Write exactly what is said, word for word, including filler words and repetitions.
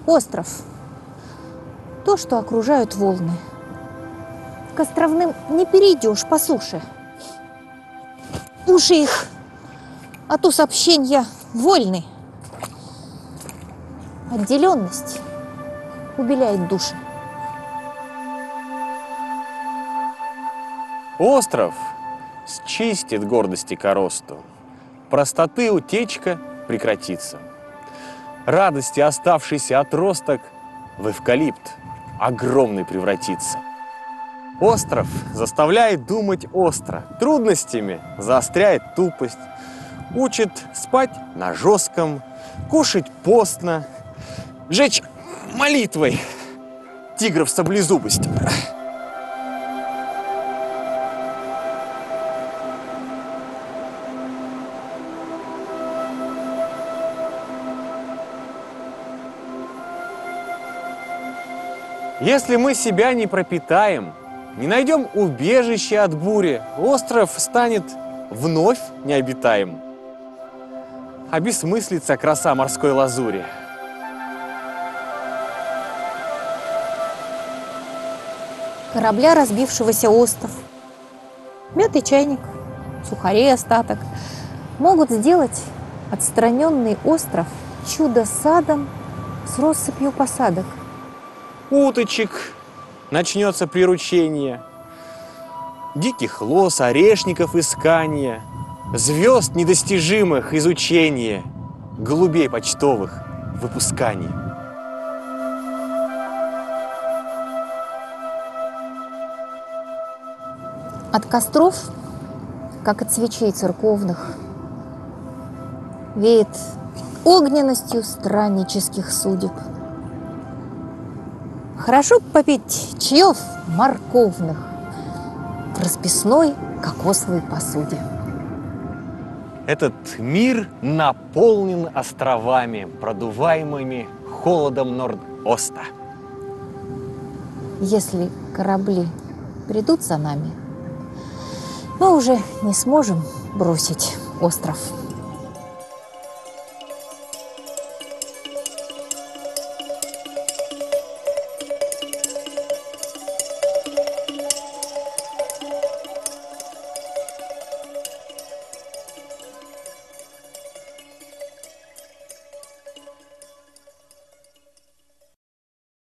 Остров – то, что окружают волны. К островным не перейдешь по суше. Уши их от сообщения вольны. Отделенность убеляет души. Остров счистит гордости коросту, простоты утечка прекратится. Радости оставшийся отросток в эвкалипт огромный превратится. Остров заставляет думать остро, трудностями заостряет тупость, учит спать на жестком, кушать постно, жечь молитвой тигров саблезубость. Если мы себя не пропитаем, не найдем убежище от бури, остров станет вновь необитаем. Обесмыслится краса морской лазури. Корабля, разбившегося остров, мятый чайник, сухарей остаток могут сделать отстраненный остров чудо-садом с россыпью посадок. Уточек начнется приручение, диких лос, орешников искание, звезд недостижимых изучение, голубей почтовых выпускание. От костров, как от свечей церковных, веет огненностью страннических судеб. Хорошо попить чаев морковных в расписной кокосовой посуде. Этот мир наполнен островами, продуваемыми холодом Норд-Оста. Если корабли придут за нами, мы уже не сможем бросить остров.